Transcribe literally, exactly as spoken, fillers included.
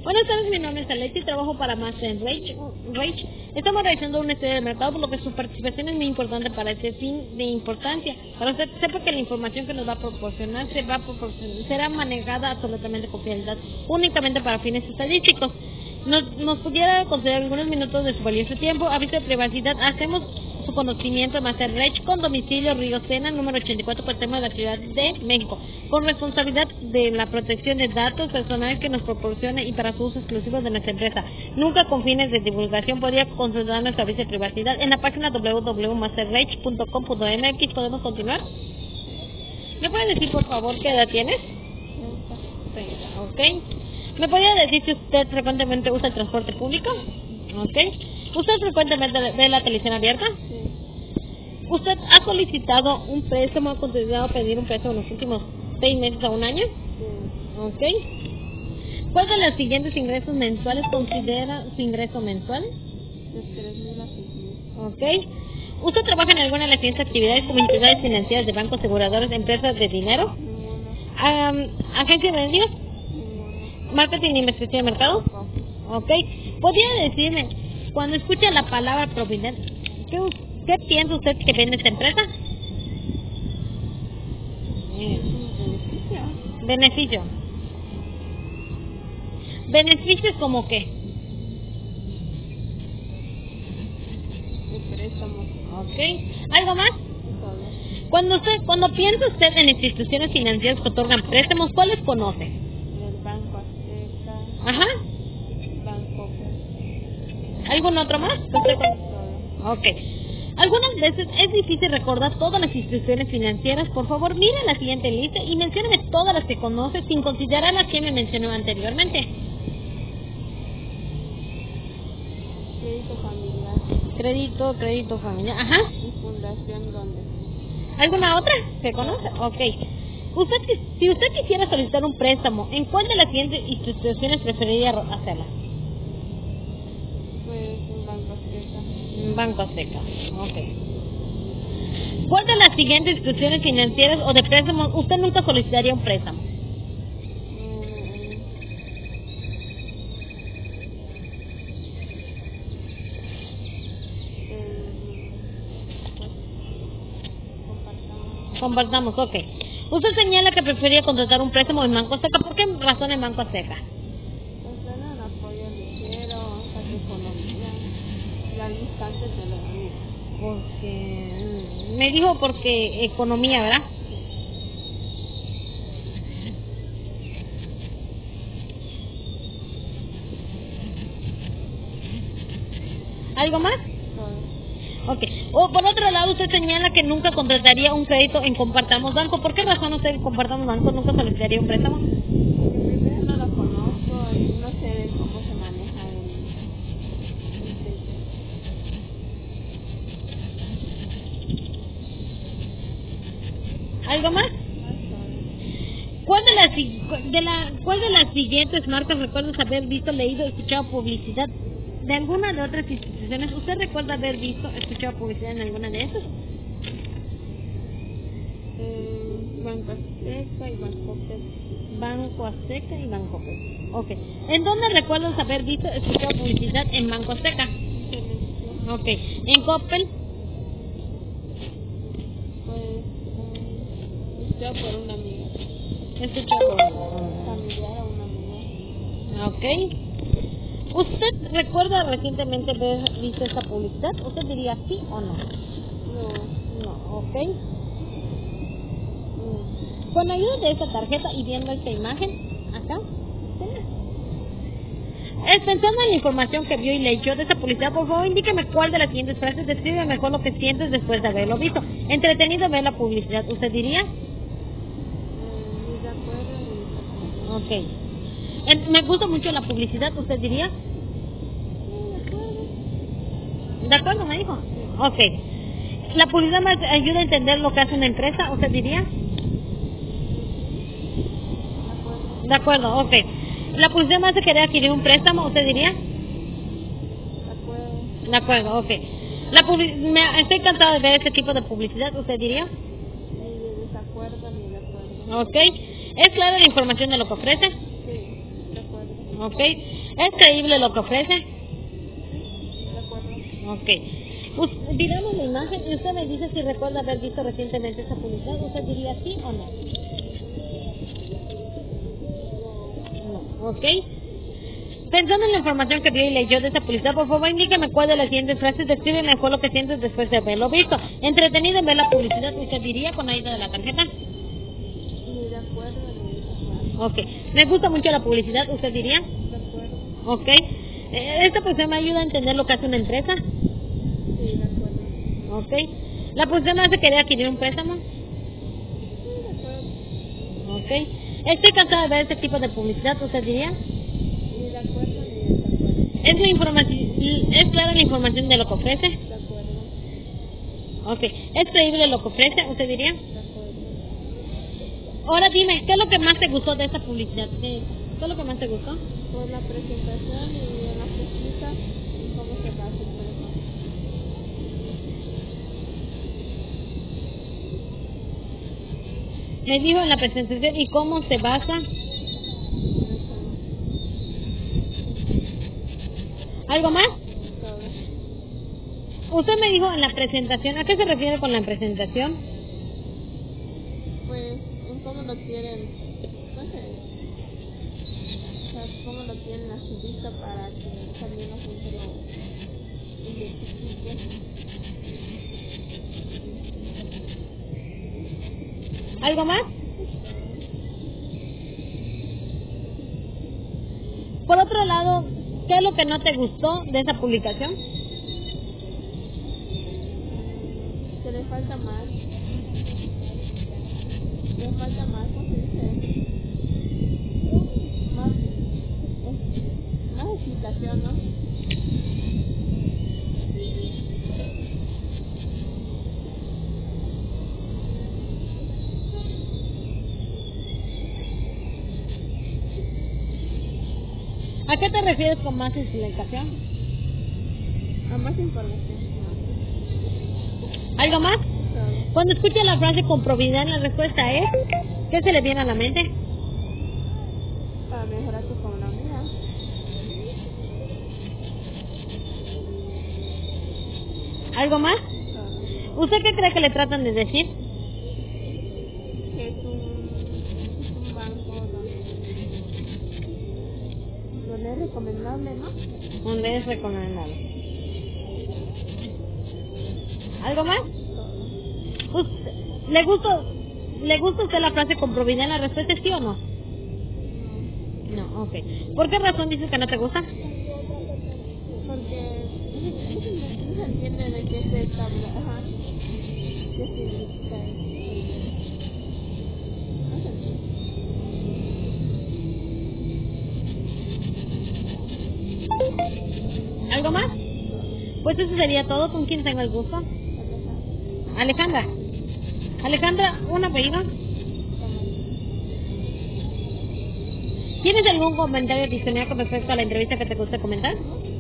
Buenas tardes, mi nombre es Alex y trabajo para Master Rage. Rage. Estamos realizando un estudio de mercado, por lo que su participación es muy importante para este fin de importancia. Para usted sepa que la información que nos va a proporcionar, se va a proporcionar será manejada absolutamente con fidelidad, únicamente para fines estadísticos. Nos, nos pudiera conceder algunos minutos de su valioso tiempo. Aviso de privacidad. Hacemos su conocimiento de Master Rage con domicilio Río Sena, número ochenta y cuatro, por tema de la Ciudad de México, con responsabilidad de la protección de datos personales que nos proporcione y para su uso exclusivo de nuestra empresa, nunca con fines de divulgación. Podría consultar nuestro aviso de privacidad en la página doble u doble u doble u punto master rage punto com punto m x. ¿Podemos continuar? ¿Me puede decir por favor qué edad tienes? Ok. ¿Me podría decir si usted frecuentemente usa el transporte público? Ok. ¿Usted frecuentemente ve la televisión abierta? Sí. ¿Usted ha solicitado un préstamo, ha considerado pedir un préstamo en los últimos seis meses a un año? Sí. Ok. ¿Cuál de los siguientes ingresos mensuales considera su ingreso mensual? De tres mil a seis mil. Ok. ¿Usted trabaja en alguna de las siguientes actividades como entidades financieras de bancos, aseguradoras, empresas de dinero? Ninguna. Um, ¿Agencia de medios? Ninguna. ¿Marketing e investigación de mercado? No. Ok. ¿Podría decirme, cuando escucha la palabra provident, ¿qué, qué piensa usted que vende esta empresa? Es un beneficio. Beneficio. ¿Beneficios como qué? De préstamos. Ok. ¿Algo más? Todo. Cuando usted, cuando piensa usted en instituciones financieras que otorgan préstamos, ¿cuáles conoce? El Banco Azteca. Ajá. Banco. ¿Algún otro más? ¿Que usted conoce? Todo. Ok. Algunas veces es difícil recordar todas las instituciones financieras. Por favor, mire la siguiente lista y mencióneme todas las que conoce sin considerar las que me mencionó anteriormente. Crédito familiar. Crédito, crédito familiar. Ajá. Y Fundación Donde. ¿Alguna otra que conoce? Ok. Usted, si usted quisiera solicitar un préstamo, ¿en cuál de las siguientes instituciones preferiría hacerla? Pues un Banco Azteca. Banco Azteca. Ok. ¿Cuál de las siguientes instituciones financieras o de préstamos usted nunca solicitaría un préstamo? Compartamos, ok. Usted señala que prefería contratar un préstamo en Banco Azteca. ¿Por qué razón en Banco Azteca? Pues dan apoyo ligero a tu economía. La instante te lo dan. Porque... Me dijo porque economía, ¿verdad? ¿Algo más? Todo. Ok. O por otro lado, usted señala que nunca contrataría un crédito en Compartamos Banco. ¿Por qué razón usted en Compartamos Banco nunca solicitaría un préstamo? Porque primero no lo conozco y no sé cómo se maneja el... ¿Algo más? ¿Cuál de las, si- de la, ¿Cuál de las siguientes marcas recuerdas haber visto, leído, escuchado publicidad de alguna de otras instituciones? ¿Usted recuerda haber visto, escuchado publicidad en alguna de esas? Eh, Banco Azteca y Banco Azteca. Banco Azteca y Banco Azteca. Ok. ¿En dónde recuerdas haber visto, escuchado publicidad en Banco Azteca? Televisión. Ok. ¿En Coppel? Pues... Um, escuchado por una amiga. Escuchado por... Familiar a una amiga. Ok. ¿Usted recuerda recientemente haber visto esta publicidad? ¿Usted diría sí o no? No. No, ok. Con ayuda de esta tarjeta y viendo esta imagen, acá, es pensando en la información que vio y leyó de esa publicidad, por favor indíqueme cuál de las siguientes frases describe mejor lo que sientes después de haberlo visto. Entretenido ver la publicidad, ¿usted diría? Eh, ni de acuerdo ni de acuerdo. Ok. En- me gusta mucho la publicidad, ¿usted diría? ¿De acuerdo, me dijo? Ok. ¿La publicidad me ayuda a entender lo que hace una empresa, usted diría? De acuerdo, ok. ¿La publicidad me hace querer adquirir un préstamo, usted diría? De acuerdo. De acuerdo, ok. La publi- me- estoy cansado de ver este tipo de publicidad, ¿usted diría? Ni de desacuerdo ni de acuerdo. Ok. ¿Es clara la información de lo que ofrece? Sí, de acuerdo. Ok. ¿Es creíble lo que ofrece? De acuerdo. Ok. Pues, miramos la imagen y usted me dice si recuerda haber visto recientemente esa publicidad. ¿Usted diría sí o no? No. Ok. Pensando en la información que vio y leyó de esa publicidad, por favor indíqueme cuál de las siguientes frases describe mejor lo que sientes después de haberlo visto. Entretenido en ver la publicidad, ¿usted diría con la ayuda de la tarjeta? Ni de acuerdo ni desacuerdo. Ok. Me gusta mucho la publicidad, ¿usted diría? De acuerdo. Ok. Eh, Esta publicidad me ayuda a entender lo que hace una empresa. Sí, de acuerdo. Ok. La publicidad me hace querer adquirir un préstamo. Sí, de acuerdo. Ok. Estoy cansada de ver este tipo de publicidad, ¿usted diría? Ni de acuerdo ni desacuerdo. ¿Es, la información, ¿Es clara la información de lo que ofrece? De acuerdo. Ok. ¿Es creíble lo que ofrece, usted diría? De acuerdo. Ahora dime, ¿qué es lo que más te gustó de esta publicidad? ¿Qué, qué es lo que más te gustó? Por la presentación y en la pesquisa y cómo se va a hacer por eso. Me dijo en la presentación y cómo se basa. ¿Algo más? Todo. Usted me dijo en la presentación, ¿a qué se refiere con la presentación? Pues, en cómo lo quieren, no sé, o sea, cómo lo quieren a su vista para que también la gente lo identifique. ¿Algo más? Por otro lado, ¿qué es lo que no te gustó de esa publicación? Que le falta más, le falta más, ¿cómo se dice? Más, es- más explicación, ¿no? ¿A qué te refieres con más explicación? A más información. ¿Algo más? Todo. Cuando escucha la frase con probidad, la respuesta es, ¿qué se le viene a la mente? Para mejorar tu economía. ¿Algo más? Todo. ¿Usted qué cree que le tratan de decir? Que es un, es un banco donde, donde es recomendable, ¿no? Donde es recomendable. ¿Algo más? Todo. ¿Usted- ¿Le gusta, ¿Le gusta a usted la frase con probidad? La respuesta es sí o no. No, ok. ¿Por qué razón dices que no te gusta? Porque no se entiende de qué se está hablando. Ajá. ¿Qué significa eso? No se entiende. ¿Algo más? Pues eso sería todo. ¿Con quién tengo el gusto? Alejandra. Alejandra, ¿un apellido? ¿Tienes algún comentario adicional con respecto a la entrevista que te gusta comentar?